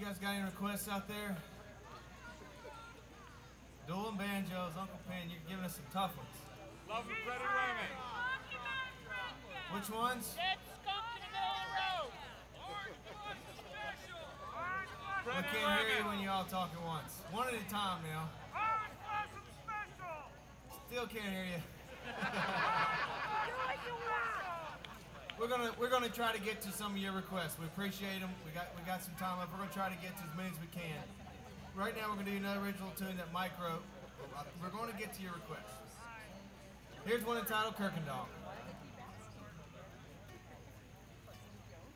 guys got any requests out there? Dueling Banjos, Uncle Penn, you're giving us some tough ones. Love for pretty women. Which ones? Dead skunk in the middle of the road. I can't hear you when you all talk at once. One at a time now. Still can't hear you. We're gonna try to get to some of your requests. We appreciate them. We got some time left. We're gonna try to get to as many as we can. Right now we're gonna do another original tune that Mike wrote. We're going to get to your requests. Here's one entitled Kirkendall.